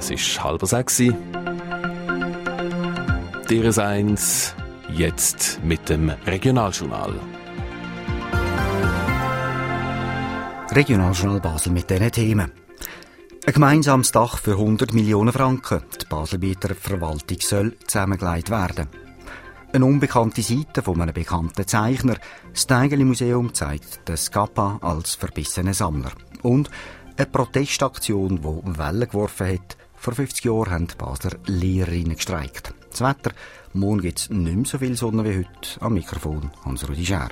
Es ist 5:30. Dir 1, jetzt mit dem Regionaljournal. Regionaljournal Basel mit diesen Themen. Ein gemeinsames Dach für 100 Millionen Franken. Die Baselbieter Verwaltung soll zusammengelegt werden. Eine unbekannte Seite von einem bekannten Zeichner. Das Teigeli-Museum zeigt den Scappa als verbissenen Sammler. Und eine Protestaktion, die Wellen geworfen hat. Vor 50 Jahren haben die Basler Lehrerinnen gestreikt. Das Wetter, morgen gibt es nicht mehr so viel Sonne wie heute. Am Mikrofon Hans-Rudi Schär.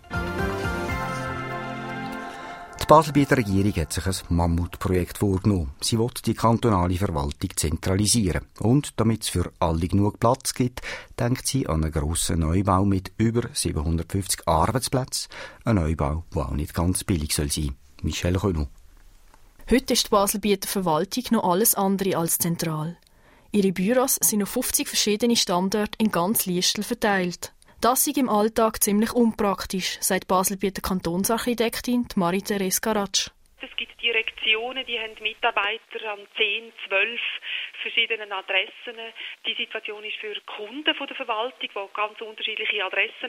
Die Baselbieter Regierung hat sich ein Mammutprojekt vorgenommen. Sie will die kantonale Verwaltung zentralisieren. Und damit es für alle genug Platz gibt, denkt sie an einen grossen Neubau mit über 750 Arbeitsplätzen. Ein Neubau, der auch nicht ganz billig sein soll. Michel Renaud. Heute ist die Baselbieter Verwaltung noch alles andere als zentral. Ihre Büros sind auf 50 verschiedene Standorte in ganz Liestel verteilt. Das ist im Alltag ziemlich unpraktisch, sagt Baselbieter Kantonsarchitektin Marie-Therese Garatsch. Es gibt Direktionen, die haben Mitarbeiter an 10, 12 verschiedenen Adressen. Die Situation ist für Kunden von der Verwaltung, die ganz unterschiedliche Adressen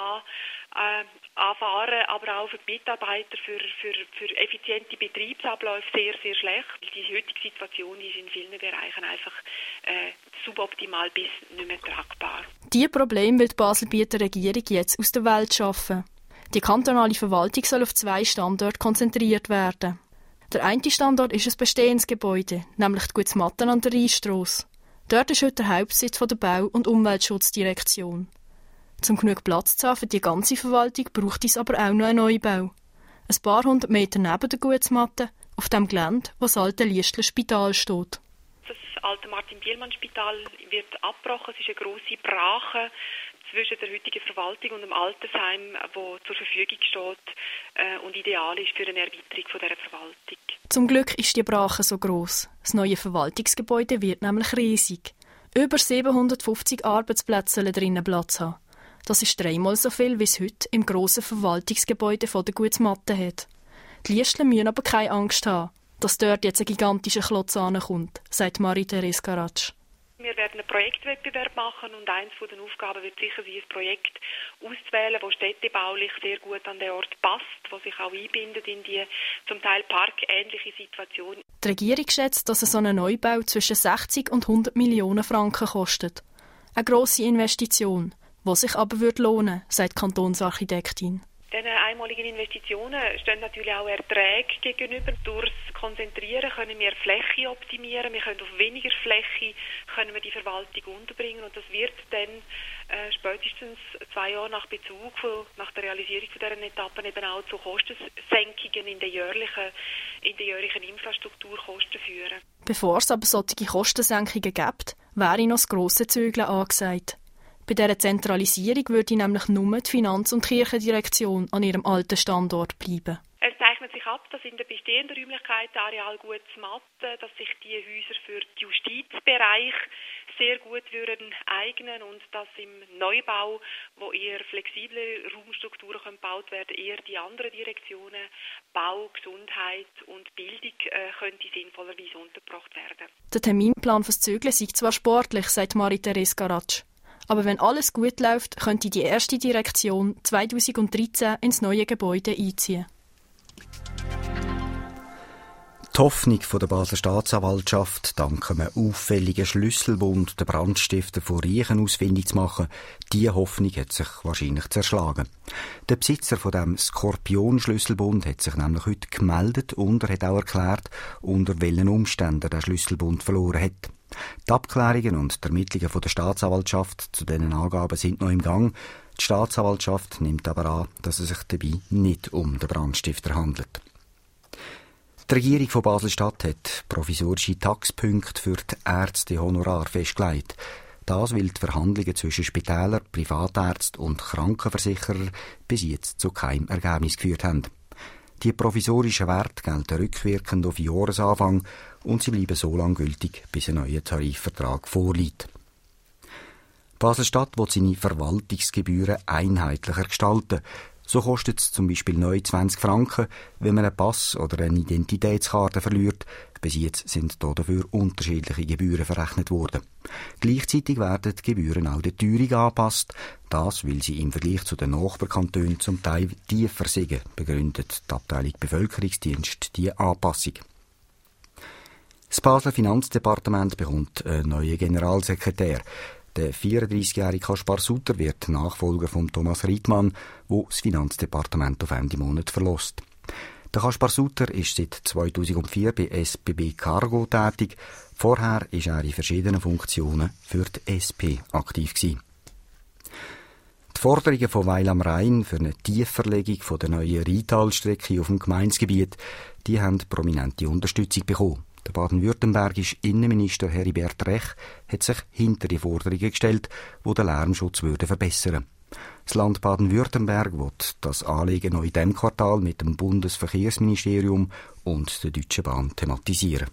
anfahren, aber auch für die Mitarbeiter, für effiziente Betriebsabläufe sehr, sehr schlecht. Die heutige Situation ist in vielen Bereichen einfach suboptimal bis nicht mehr tragbar. Diese Probleme will die Baselbieter Regierung jetzt aus der Welt schaffen. Die kantonale Verwaltung soll auf 2 Standorte konzentriert werden. Der eine Standort ist ein bestehendes Gebäude, nämlich die Gutsmatten an der Rheinstrasse. Dort ist heute der Hauptsitz der Bau- und Umweltschutzdirektion. Um genug Platz zu haben für die ganze Verwaltung braucht es aber auch noch einen Neubau. Ein paar hundert Meter neben der Gutsmatte, auf dem Gelände, wo das alte Liestler Spital steht. Das alte Martin-Bielmann-Spital wird abgebrochen. Es ist eine grosse Brache zwischen der heutigen Verwaltung und dem Altersheim, wo zur Verfügung steht und ideal ist für eine Erweiterung dieser Verwaltung. Zum Glück ist die Brache so gross. Das neue Verwaltungsgebäude wird nämlich riesig. Über 750 Arbeitsplätze sollen drinnen Platz haben. Das ist 3-mal so viel, wie es heute im grossen Verwaltungsgebäude von der Gutsmatte hat. Die Liestler müssen aber keine Angst haben, dass dort jetzt ein gigantischer Klotz ankommt, sagt Marie-Therese Garatsch. Wir werden einen Projektwettbewerb machen und eines von den Aufgaben wird sicher sein, ein Projekt auszuwählen, das städtebaulich sehr gut an den Ort passt, das sich auch einbindet in die zum Teil parkähnliche Situation. Die Regierung schätzt, dass so ein Neubau zwischen 60 und 100 Millionen Franken kostet. Eine grosse Investition, die sich aber lohnen würde, sagt die Kantonsarchitektin. Diesen einmaligen Investitionen stehen natürlich auch Erträge gegenüber. Durch das Konzentrieren können wir Fläche optimieren. Wir können auf weniger Fläche können wir die Verwaltung unterbringen. Und das wird dann spätestens 2 Jahre nach der Realisierung dieser Etappen eben auch zu Kostensenkungen in den jährlichen Infrastrukturkosten führen. Bevor es aber solche Kostensenkungen gibt, wäre noch das grosse Zügeln angesagt. Bei dieser Zentralisierung würde nämlich nur die Finanz- und Kirchendirektion an ihrem alten Standort bleiben. Es zeichnet sich ab, dass in der bestehenden Räumlichkeit Areal Gutsmatten, dass sich die Häuser für den Justizbereich sehr gut würden eignen und dass im Neubau, wo eher flexible Raumstrukturen gebaut werden, eher die anderen Direktionen Bau, Gesundheit und Bildung könnte sinnvollerweise untergebracht werden. Der Terminplan fürs Zügeln sei zwar sportlich, sagt Marie-Therese Garatsch. Aber wenn alles gut läuft, könnte die erste Direktion 2013 ins neue Gebäude einziehen. Die Hoffnung der Basler Staatsanwaltschaft, dank einem auffälligen Schlüsselbund den Brandstifter von Riechen ausfindig zu machen, diese Hoffnung hat sich wahrscheinlich zerschlagen. Der Besitzer von dem Skorpion-Schlüsselbund hat sich nämlich heute gemeldet und er hat auch erklärt, unter welchen Umständen der Schlüsselbund verloren hat. Die Abklärungen und die Ermittlungen von der Staatsanwaltschaft zu diesen Angaben sind noch im Gang. Die Staatsanwaltschaft nimmt aber an, dass es sich dabei nicht um den Brandstifter handelt. Die Regierung von Basel-Stadt hat provisorische Taxpunkte für die Ärztehonorar festgelegt. Das, weil die Verhandlungen zwischen Spitälern, Privatärzten und Krankenversicherern bis jetzt zu keinem Ergebnis geführt haben. Die provisorischen Werte gelten rückwirkend auf Jahresanfang und sie bleiben so lange gültig, bis ein neuer Tarifvertrag vorliegt. Basel-Stadt will seine Verwaltungsgebühren einheitlicher gestalten. So kostet es zum Beispiel neu 20 Franken, wenn man einen Pass oder eine Identitätskarte verliert. Bis jetzt sind dafür unterschiedliche Gebühren verrechnet worden. Gleichzeitig werden die Gebühren auch der Teuerung angepasst. Das, weil sie im Vergleich zu den Nachbarkantonen zum Teil tiefer sind, begründet die Abteilung Bevölkerungsdienst die Anpassung. Das Basler Finanzdepartement bekommt einen neuen Generalsekretär. Der 34-jährige Kaspar Sutter wird Nachfolger von Thomas Riedmann, der das Finanzdepartement auf Ende Monat verlässt. Der Kaspar Sutter ist seit 2004 bei SBB Cargo tätig. Vorher war er in verschiedenen Funktionen für die SP aktiv gewesen. Die Forderungen von Weil am Rhein für eine Tiefverlegung der neuen Rheintalstrecke auf dem Gemeindegebiet, die haben prominente Unterstützung bekommen. Der baden-württembergische Innenminister Heribert Rech hat sich hinter die Forderungen gestellt, die den Lärmschutz verbessern würden. Das Land Baden-Württemberg will das Anliegen noch in diesem Quartal mit dem Bundesverkehrsministerium und der Deutschen Bahn thematisieren.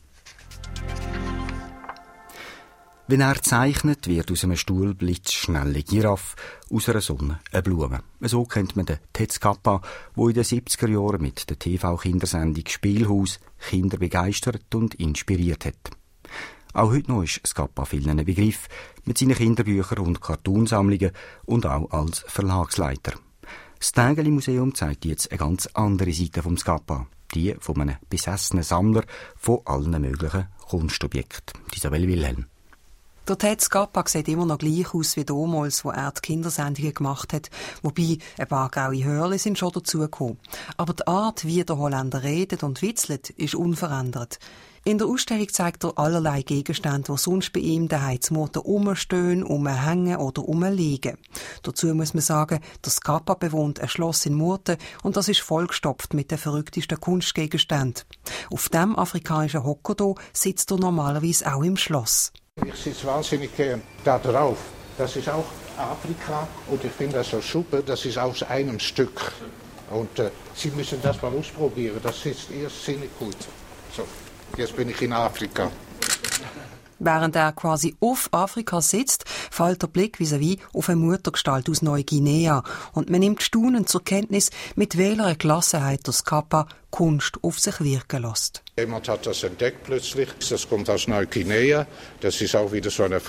Wenn er zeichnet, wird aus einem Stuhl blitzschnelle Giraffe, aus einer Sonne eine Blume. So kennt man den Tetz Kappa, der in den 70er Jahren mit der TV-Kindersendung Spielhaus Kinder begeistert und inspiriert hat. Auch heute noch ist das Kappa vielen ein Begriff, mit seinen Kinderbüchern und Cartoonsammlungen und auch als Verlagsleiter. Das Tägeli-Museum zeigt jetzt eine ganz andere Seite vom Kappa, die von einem besessenen Sammler von allen möglichen Kunstobjekten. Isabel Wilhelm. Der Tetz Kappa sieht immer noch gleich aus wie damals, wo er die Kindersendungen gemacht hat, wobei ein paar graue Hörli sind schon dazugekommen. Aber die Art, wie der Holländer redet und witzelt, ist unverändert. In der Ausstellung zeigt er allerlei Gegenstände, die sonst bei ihm daheim zum Morgen rumstehen, rumhängen oder rumliegen. Dazu muss man sagen, das Kappa bewohnt ein Schloss in Murten und das ist vollgestopft mit den verrücktesten Kunstgegenständen. Auf dem afrikanischen Hocker hier sitzt er normalerweise auch im Schloss. Ich sitze wahnsinnig gern da drauf. Das ist auch Afrika und ich finde das so super, das ist aus einem Stück. Und Sie müssen das mal ausprobieren, das sitzt erst ziemlich gut. So, jetzt bin ich in Afrika. Während er quasi auf Afrika sitzt, fällt der Blick vis-à-vis auf eine Muttergestalt aus Neuguinea und man nimmt staunend zur Kenntnis, mit welcher Gelassenheit das Kappa Kunst auf sich wirken lässt. Jemand hat das entdeckt plötzlich. Das kommt aus Neuguinea. Das ist auch wieder so eine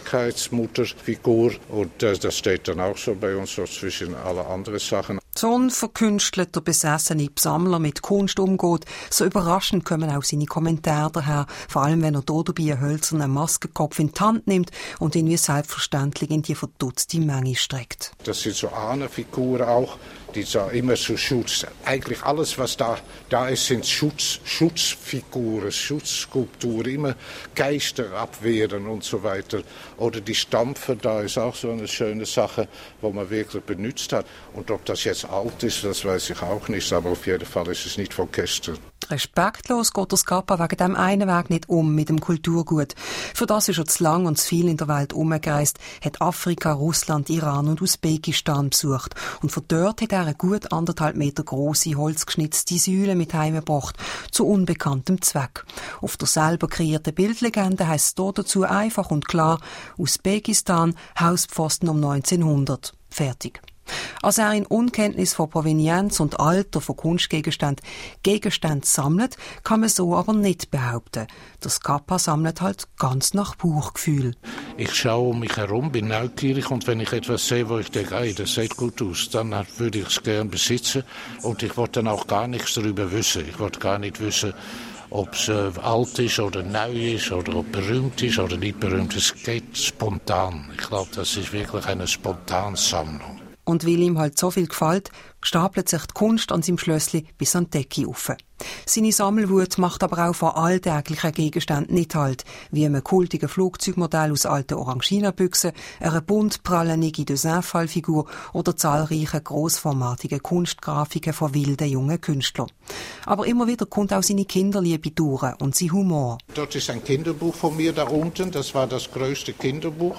Fruchtbarkeitsmutterfigur. Und das steht dann auch so bei uns so zwischen alle anderen Sachen. So ein verkünstelter, besessener Sammler mit Kunst umgeht, so überraschend kommen auch seine Kommentare daher, vor allem wenn er hier dabei einen hölzernen Maskenkopf in die Hand nimmt und ihn wie selbstverständlich in die verdutzte Menge streckt. Das sind so Ahnenfiguren auch, die so immer so Schutz. Eigentlich alles, was da ist, sind Schutzfiguren, Schutzskulpturen, immer Geister abwehren und so weiter. Oder die Stampfer, da ist auch so eine schöne Sache, wo man wirklich benutzt hat. Und ob das jetzt alt ist, das weiß ich auch nicht, aber auf jeden Fall ist es nicht von gestern. Respektlos geht das Kappa wegen dem einen Weg nicht mit dem Kulturgut. Für das ist er zu lang und zu viel in der Welt umgereist, hat Afrika, Russland, Iran und Usbekistan besucht. Und von dort hat er eine gut 1,5 Meter grosse, holzgeschnitzte Säule mit heimgebracht, zu unbekanntem Zweck. Auf der selber kreierten Bildlegende heisst es dort dazu einfach und klar: Usbekistan, Hauspfosten um 1900. Fertig. Als er in Unkenntnis von Provenienz und Alter von Kunstgegenständen Gegenstände sammelt, kann man so aber nicht behaupten. Das Kappa sammelt halt ganz nach Bauchgefühl. Ich schaue um mich herum, bin neugierig und wenn ich etwas sehe, wo ich denke, das sieht gut aus, dann würde ich es gern besitzen und ich wollte dann auch gar nichts darüber wissen. Ich wollte gar nicht wissen, ob es alt ist oder neu ist oder ob berühmt ist oder nicht berühmt. Es geht spontan. Ich glaube, das ist wirklich eine Spontansammlung. Und weil ihm halt so viel gefällt, stapelt sich die Kunst an seinem Schlössli bis an die Decke auf. Seine Sammelwut macht aber auch von alltäglichen Gegenständen nicht halt, wie einem kultigen Flugzeugmodell aus alten Oranginabüchsen, einer bunt prallenden Guy-de-Saint-Fall-Figur oder zahlreichen grossformatigen Kunstgrafiken von wilden jungen Künstlern. Aber immer wieder kommt auch seine Kinderliebe durch und sein Humor. Dort ist ein Kinderbuch von mir da unten, das war das größte Kinderbuch.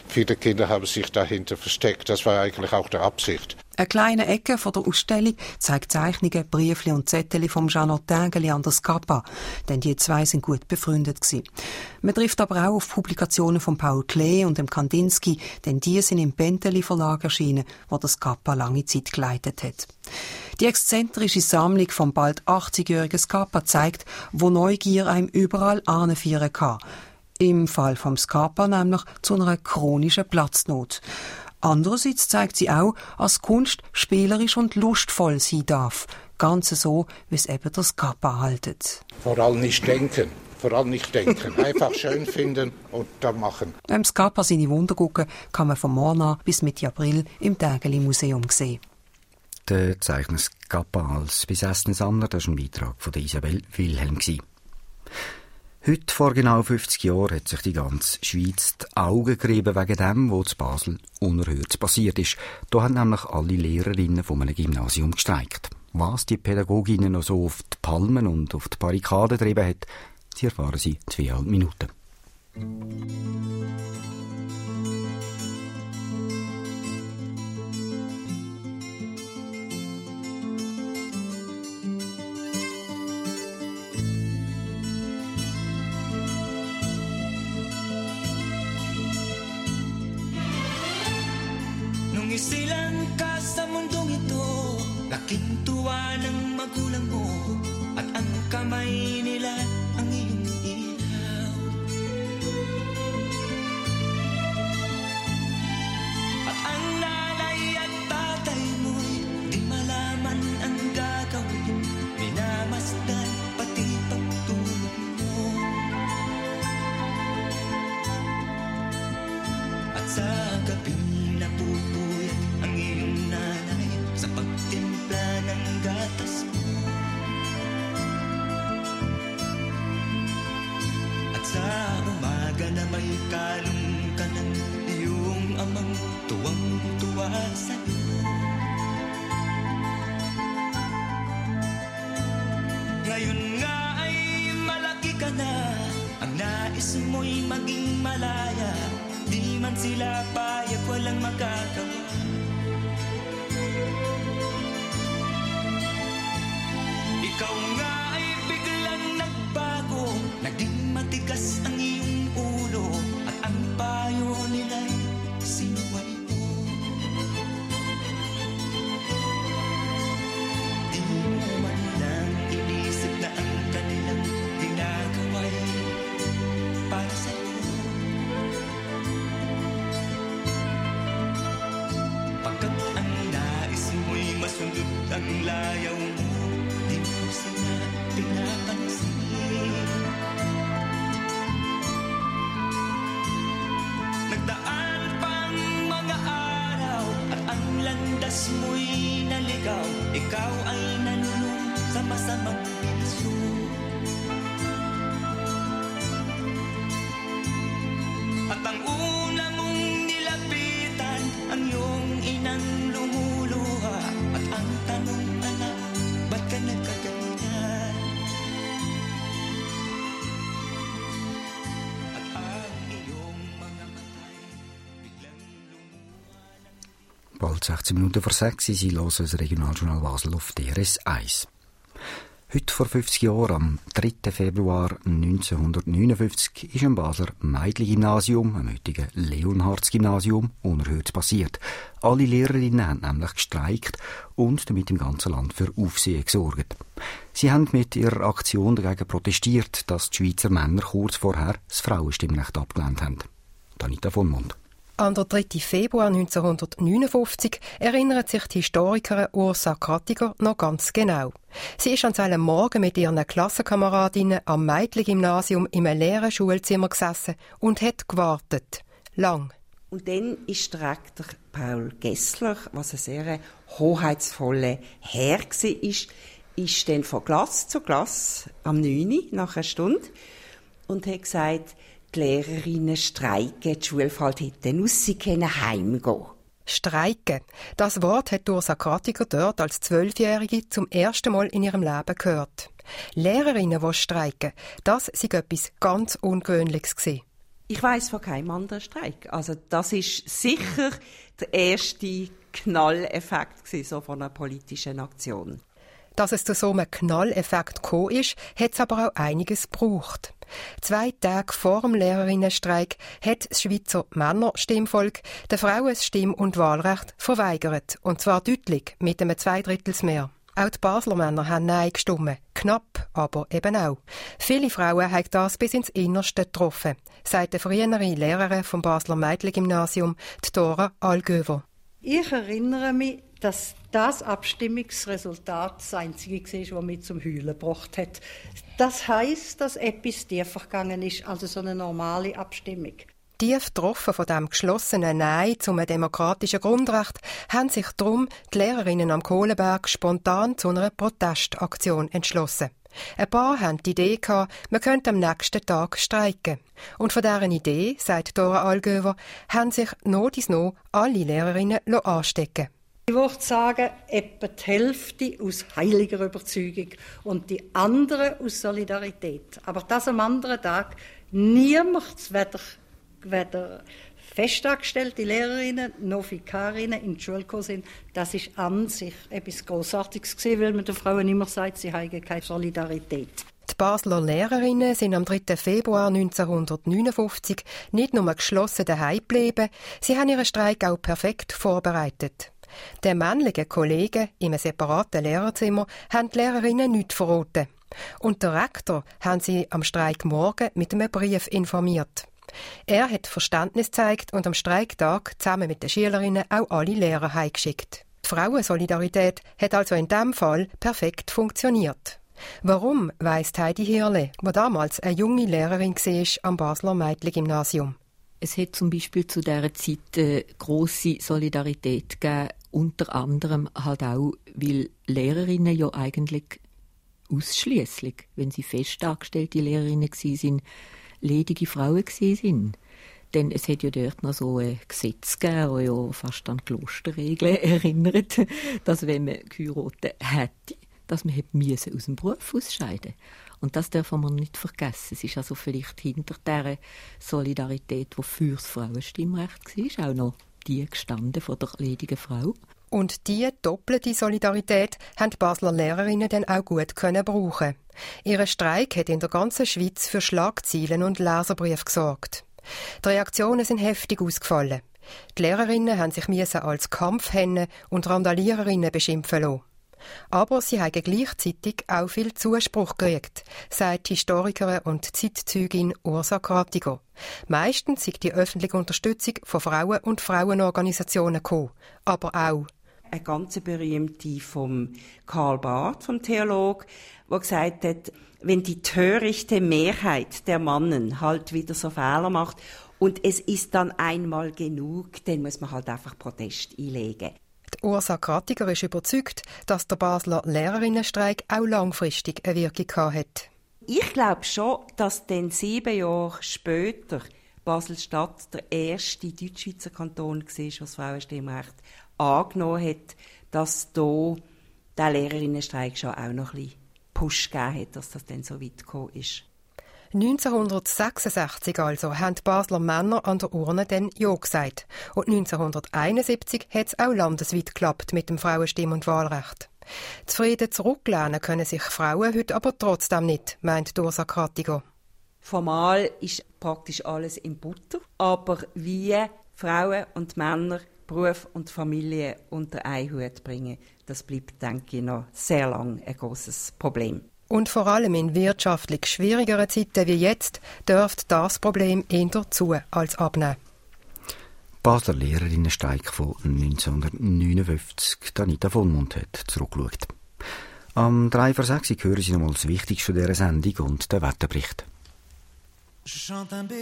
Viele Kinder haben sich dahinter versteckt. Das war eigentlich auch die Absicht. Eine kleine Ecke von der Ausstellung zeigt Zeichnungen, Briefli und Zettel vom Jeannot Tinguely an der Scapa, denn die zwei sind gut befreundet gewesen. Man trifft aber auch auf Publikationen von Paul Klee und dem Kandinsky, denn die sind im Bentley Verlag erschienen, wo der Scapa lange Zeit geleitet hat. Die exzentrische Sammlung vom bald 80-jährigen Scapa zeigt, wo Neugier einem überall anführen kann. Im Fall vom Scapa nämlich zu einer chronischen Platznot. Andererseits zeigt sie auch, dass Kunst spielerisch und lustvoll sein darf. Ganz so, wie es eben der Scapa haltet. Vor allem nicht denken. Einfach schön finden und dann machen. Im Scapa seine Wunder gucken kann man von morgen an bis Mitte April im Tinguely-Museum sehen. Der Zeichner Scapa als besessener Sammler, das war ein Beitrag von Isabel Wilhelm. Heute, vor genau 50 Jahren, hat sich die ganze Schweiz die Augen gerieben wegen dem, was in Basel unerhört passiert ist. Da haben nämlich alle Lehrerinnen von einem Gymnasium gestreikt. Was die Pädagoginnen noch so auf die Palmen und auf die Barrikaden getrieben hat, sie erfahren sie in 2,5 Minuten. Isilang ka sa mundong ito, laking tuwa ng magulang mo, at ang kamay nila ang iyong ilaw. At ang nanay at tatay mo'y di malaman ang gagawin, minamasdan pati pagtulog mo. At sa gabi napupuyat ang iyong nanay sa pagtimpla ng gatas mo. At sa umaga na may kalong ka ng iyong amang tuwang-tuwa sa'yo. Ngayon nga ay malaki ka na, ang nais mo'y maging malaya. Di man sila payag, walang magagawa. Ikaw nga ay biglang nagbago, naging matigas ang iyong ulo, at ang payo nila'y sinuway mo. Di mo man lang inisip na ang kanilang ginagawa'y para sa'yo. Pagkat ang nais mo'y masundot ang layaw mo, di mo sila pinapansin. Nagdaan pang mga araw at ang landas mo'y naligaw, ikaw ay nanulong sa masamang bisyo. At ang una mong nilapitan, ang iyong inang lumuluha, at ang tanong, anak, ba't ka nagkaganyan? At ang iyong mga matay biglang lumuha. Bald 16 Minuten vor 6 Sie hören das Regionaljournal Basel auf DRS 1. Heute vor 50 Jahren, am 3. Februar 1959, ist am Basler Meidli-Gymnasium, am heutigen Leonhards-Gymnasium, unerhört passiert. Alle Lehrerinnen haben nämlich gestreikt und damit im ganzen Land für Aufsehen gesorgt. Sie haben mit ihrer Aktion dagegen protestiert, dass die Schweizer Männer kurz vorher das Frauenstimmrecht abgelehnt haben. Anita von Mund. An den 3. Februar 1959 erinnert sich die Historikerin Ursa Krattiger noch ganz genau. Sie ist an seinem Morgen mit ihren Klassenkameradinnen am Meidli-Gymnasium im leeren Schulzimmer gesessen und hat gewartet. Lang. Und dann ist der Rektor Paul Gessler, was ein sehr hoheitsvoller Herr war, ist dann von Klasse zu Klasse am 9 Uhr nach einer Stunde und hat gesagt, die Lehrerinnen streiken, die Schule fällt heute aus, sie können heimgehen. Streiken. Das Wort hat Ursa Krattiger dort als 12-Jährige zum ersten Mal in ihrem Leben gehört. Lehrerinnen, die streiken, das sei etwas ganz Ungewöhnliches gewesen. Ich weiss von keinem anderen Streik. Also das ist sicher der erste Knalleffekt so von einer politischen Aktion. Dass es zu so einem Knalleffekt gekommen ist, hat es aber auch einiges gebraucht. 2 Tage vor dem Lehrerinnenstreik hat das Schweizer Männerstimmvolk den Frauen das Stimm- und Wahlrecht verweigert. Und zwar deutlich, mit einem 2/3 mehr. Auch die Basler Männer haben Nein gestimmt. Knapp, aber eben auch. Viele Frauen haben das bis ins Innerste getroffen, sagt die frühere Lehrerin vom Basler Mädchengymnasium, Dora Allgöver. Ich erinnere mich, dass das Abstimmungsresultat das einzige war, das mich zum Heulen gebracht hat. Das heisst, dass etwas tiefer gegangen ist, also so eine normale Abstimmung. Tief getroffen von dem geschlossenen Nein zum demokratischen Grundrecht haben sich darum die Lehrerinnen am Kohlenberg spontan zu einer Protestaktion entschlossen. Ein paar hatten die Idee gehabt, man könnte am nächsten Tag streiken. Und von dieser Idee, sagt Dora Allgöver, haben sich noch alle Lehrerinnen anstecken. Ich würde sagen, etwa die Hälfte aus heiliger Überzeugung und die andere aus Solidarität. Aber das am anderen Tag niemand, weder festangestellte Lehrerinnen noch Vikarinnen in die Schule gekommen sind, das ist an sich etwas Grossartiges gewesen, weil man den Frauen immer sagt, sie haben keine Solidarität. Die Basler Lehrerinnen sind am 3. Februar 1959 nicht nur geschlossen daheim geblieben, sie haben ihren Streik auch perfekt vorbereitet. Den männlichen Kollegen in einem separaten Lehrerzimmer haben die Lehrerinnen nichts verraten. Und der Rektor haben sie am Streikmorgen mit einem Brief informiert. Er hat Verständnis gezeigt und am Streiktag zusammen mit den Schülerinnen auch alle Lehrer heimgeschickt. Die Frauensolidarität hat also in diesem Fall perfekt funktioniert. Warum, weiss Heidi Hirle, die damals eine junge Lehrerin war am Basler Mädchengymnasium. Es hat zum Beispiel zu dieser Zeit grosse Solidarität gegeben, unter anderem halt auch, weil Lehrerinnen ja eigentlich ausschliesslich, wenn sie festangestellte Lehrerinnen waren, ledige Frauen waren. Denn es hat ja dort noch so ein Gesetz gegeben, das ja fast an Klosterregeln erinnert, dass wenn man geheiratet hätte, dass man aus dem Beruf ausscheiden musste. Und das dürfen wir nicht vergessen. Es ist also vielleicht hinter dieser Solidarität, die für das Frauenstimmrecht war, auch noch die gestanden von der ledigen Frau. Und diese doppelte Solidarität haben die Basler Lehrerinnen dann auch gut brauchen. Ihr Streik hat in der ganzen Schweiz für Schlagzeilen und Leserbriefe gesorgt. Die Reaktionen sind heftig ausgefallen. Die Lehrerinnen haben sich als Kampfhennen und Randaliererinnen beschimpfen lassen. Aber sie haben gleichzeitig auch viel Zuspruch gekriegt, sagt die Historikerin und Zeitzeugin Ursa Kratiger. Meistens ist die öffentliche Unterstützung von Frauen und Frauenorganisationen gekommen, aber auch eine ganz berühmte vom Karl Barth, vom Theolog, der gesagt hat, wenn die törichte Mehrheit der Mannen halt wieder so Fehler macht und es ist dann einmal genug, dann muss man halt einfach Protest einlegen. Die Ursa Kratiger ist überzeugt, dass der Basler Lehrerinnenstreik auch langfristig eine Wirkung hat. Ich glaube schon, dass dann 7 Jahre später Basel-Stadt der erste Deutschschweizer Kanton war, der das Frauenstimmrecht angenommen hat, dass hier der Lehrerinnenstreik schon auch noch ein bisschen Push gegeben hat, dass das dann so weit gekommen ist. 1966 also haben die Basler Männer an der Urne dann Ja gesagt. Und 1971 hat es auch landesweit geklappt mit dem Frauenstimm- und Wahlrecht. Zufrieden zurücklehnen können sich Frauen heute aber trotzdem nicht, meint Ursa Kratiger. Formal ist praktisch alles in Butter, aber wie Frauen und Männer Beruf und Familie unter einen Hut bringen, das bleibt, denke ich, noch sehr lang ein grosses Problem. Und vor allem in wirtschaftlich schwierigeren Zeiten wie jetzt dürfte das Problem eher zu als abnehmen. Basler Lehrerinnenstreik von 1959, Anita Vollmond hat zurückgeschaut. Am 3:06 hören Sie nochmal das Wichtigste dieser Sendung und den Wetterbericht. Je chante un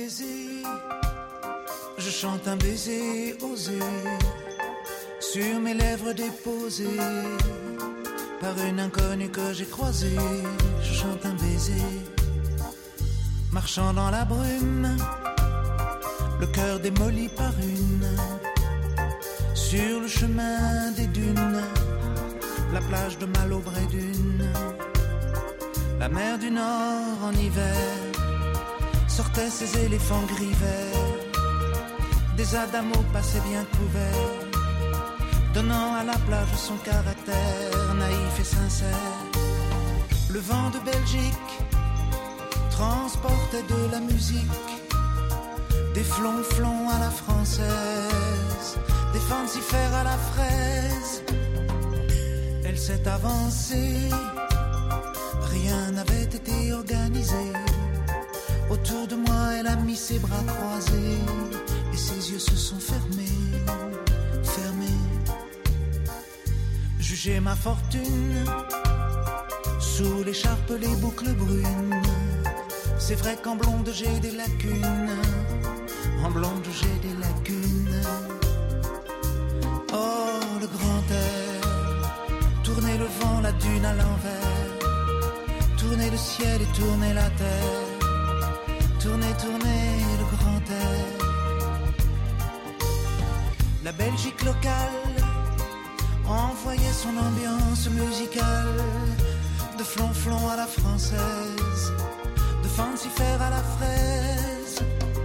baiser osé sur mes lèvres déposées par une inconnue que j'ai croisée. Je chante un baiser marchant dans la brume, le cœur démoli par une, sur le chemin des dunes, la plage de Malo-Bray-Dunes, la mer du Nord en hiver sortaient ces éléphants gris verts, des adamos passaient bien couverts, donnant à la plage son caractère naïf et sincère. Le vent de Belgique transportait de la musique, des flonflons à la française, des fancifères à la fraise. Elle s'est avancée, rien n'avait été organisé. Autour de moi, elle a mis ses bras croisés et ses yeux se sont fermés, fermés. Jugez ma fortune, sous l'écharpe les boucles brunes. C'est vrai qu'en blonde j'ai des lacunes, en blonde j'ai des lacunes. Oh, le grand air, tournez le vent, la dune à l'envers, tournez le ciel et tournez la terre, tournez, tournez le grand air. La Belgique locale envoyait son ambiance musicale, de flonflon à la française, de fancifère à la fraise.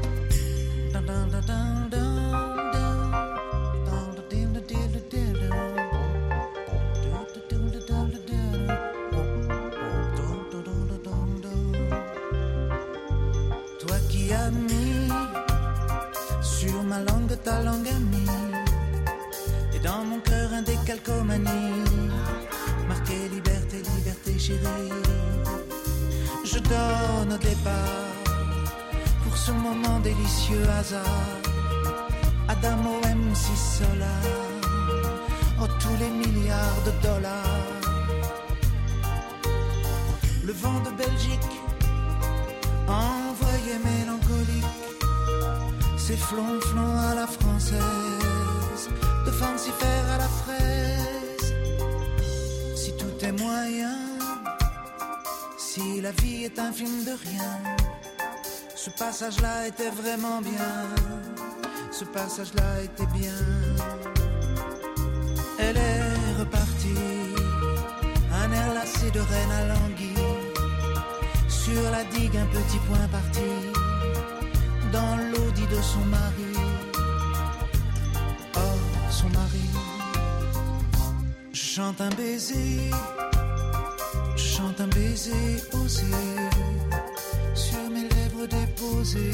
Toi qui as mis sur ma langue ta langue amie, et dans mon cœur un décalcomanie, marqué liberté, liberté chérie. Je donne au départ, pour ce moment délicieux hasard, Adamo MC Solar, oh tous les milliards de dollars. Le vent de Belgique envoyé mélancolique, ses flonflons à la française, de fancifère à la fraise. Si tout est moyen, si la vie est un film de rien, ce passage-là était vraiment bien, ce passage-là était bien. Elle est repartie, un air lassé de reine à l'anguille, sur la digue un petit point parti, dans l'audit de son mari. Oh, son mari. Je chante un baiser, je chante un baiser osé, sur mes lèvres déposées.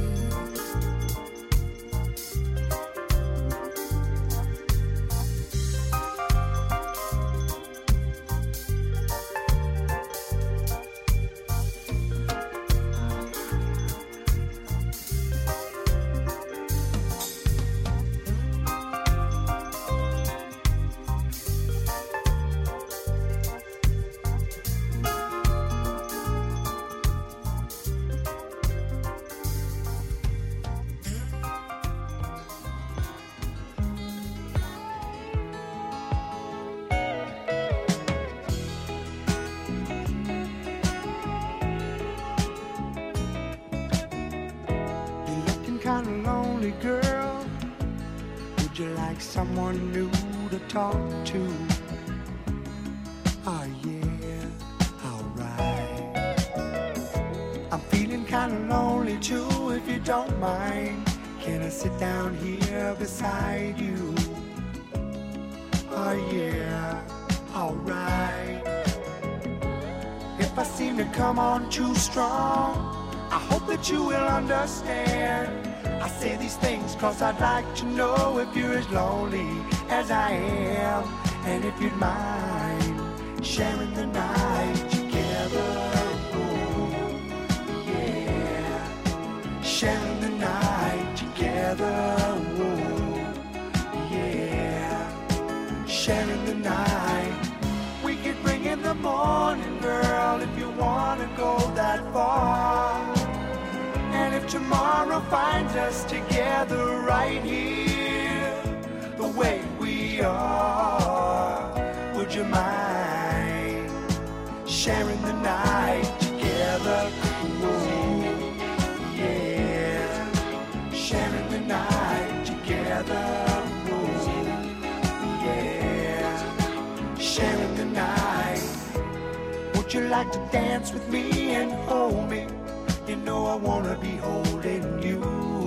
Someone new to talk to. Oh yeah, alright. I'm feeling kinda lonely too, if you don't mind. Can I sit down here beside you? Oh yeah, alright. If I seem to come on too strong, I hope that you will understand. I say these things cause I'd like to know if you're as lonely as I am, and if you'd mind sharing the night together. Oh, yeah, sharing the night together. Oh, yeah, sharing the night. We could bring in the morning, girl, if you wanna go that far. And if tomorrow finds us together right here, the way we are, would you mind sharing the night together? Ooh, yeah, sharing the night together. Ooh, yeah, sharing the night. Would you like to dance with me and hold me? You know I wanna be holding you.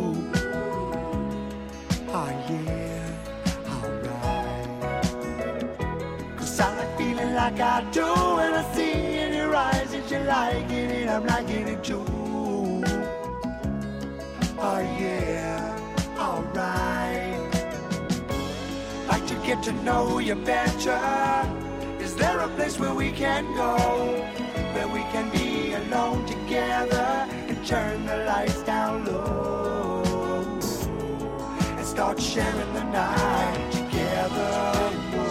Oh yeah, alright. 'Cause I like feeling like I do when I see in your eyes that you're liking it, I'm liking it too. Oh yeah, alright. Like to get to know you better. Is there a place where we can go, where we can be alone together and turn the lights down low and start sharing the night together?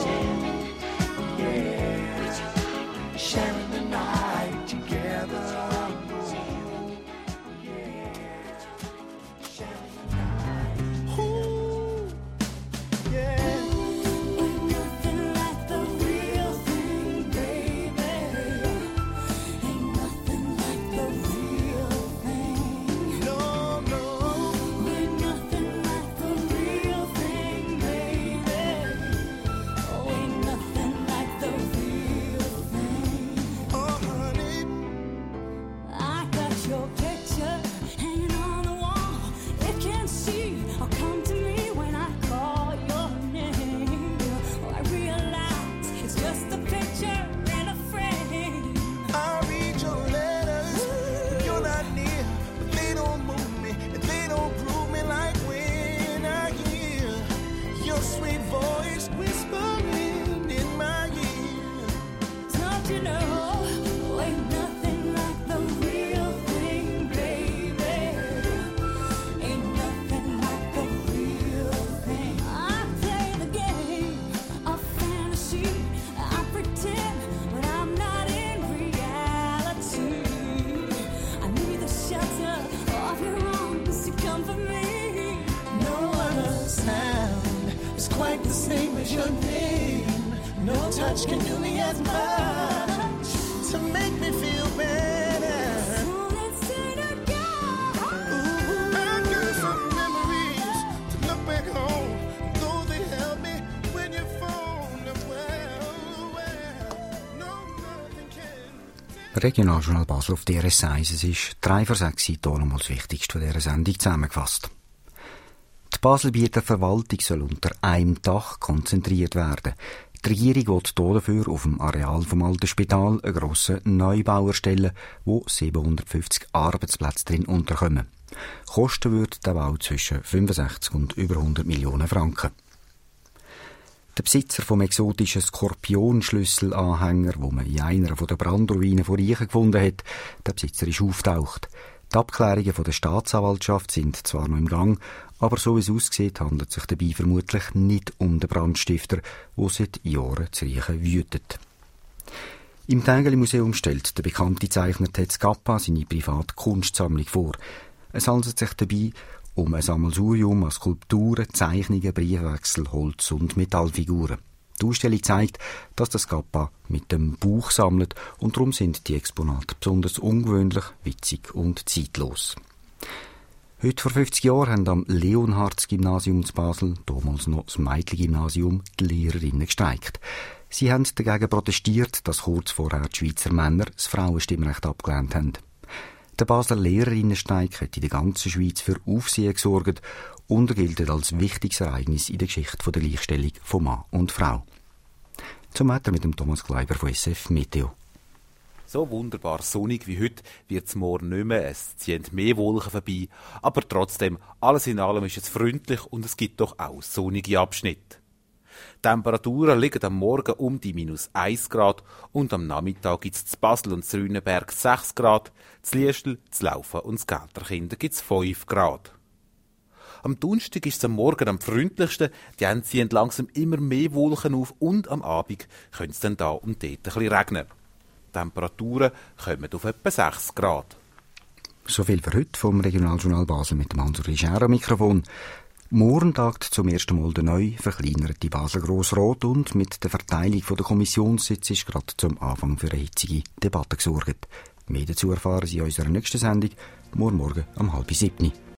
Yeah, sharing the night together. Yeah, sharing the night. Ooh, yeah. Touch can do me as much to make me feel better. So let's say together. I got some memories to look back on. Though they help me when you're phone. Well, no, nothing can. Regionaljournal Basel auf DRS1. Es ist 5:03, hier nochmal das Wichtigste von dieser Sendung zusammengefasst. Die Baselbieter Verwaltung soll unter einem Dach konzentriert werden. Die Regierung will dafür auf dem Areal vom Alten Spital einen grossen Neubau erstellen, wo 750 Arbeitsplätze drin unterkommen. Kosten wird der Bau zwischen 65 und über 100 Millionen Franken. Der Besitzer vom exotischen Skorpionschlüsselanhänger, wo man in einer der Brandruinen von Riechen gefunden hat, der Besitzer ist aufgetaucht. Die Abklärungen von der Staatsanwaltschaft sind zwar noch im Gang, aber so wie es aussieht, handelt es sich dabei vermutlich nicht um den Brandstifter, der seit Jahren zu Riechen wütet. Im Tägeli-Museum stellt der bekannte Zeichner Ted Scappa seine private Kunstsammlung vor. Es handelt sich dabei um ein Sammelsurium an Skulpturen, Zeichnungen, Briefwechsel, Holz- und Metallfiguren. Die Ausstellung zeigt, dass der Scappa mit dem Buch sammelt und darum sind die Exponate besonders ungewöhnlich, witzig und zeitlos. Heute vor 50 Jahren haben am Leonhards-Gymnasium zu Basel, damals noch das Meitli-Gymnasium, die Lehrerinnen gestreikt. Sie haben dagegen protestiert, dass kurz vorher die Schweizer Männer das Frauenstimmrecht abgelehnt haben. Der Basler Lehrerinnenstreik hat in der ganzen Schweiz für Aufsehen gesorgt und gilt als wichtiges Ereignis in der Geschichte der Gleichstellung von Mann und Frau. Zum Wetter mit dem Thomas Kleiber von SF Meteo. So wunderbar sonnig wie heute wird es morgen nicht mehr. Es ziehen mehr Wolken vorbei. Aber trotzdem, alles in allem ist es freundlich und es gibt doch auch sonnige Abschnitte. Die Temperaturen liegen am Morgen um die -1 Grad und am Nachmittag gibt es zu Basel und zu Rüneberg 6 Grad, zu Liestel, zu Laufen und zu Gelterkinden gibt es 5 Grad. Am Donnerstag ist es am Morgen am freundlichsten, die ziehen langsam immer mehr Wolken auf und am Abend könnte es dann da und dort ein bisschen regnen. Die Temperaturen kommen auf etwa 6 Grad. So viel für heute vom Regionaljournal Basel mit dem Hans-Uri Schär am Mikrofon. Morgen tagt zum ersten Mal der neu verkleinerte Basel Grossrat und mit der Verteilung der Kommissionssitze ist gerade zum Anfang für eine hitzige Debatte gesorgt. Mehr dazu erfahren Sie in unserer nächsten Sendung, morgen um 6:30.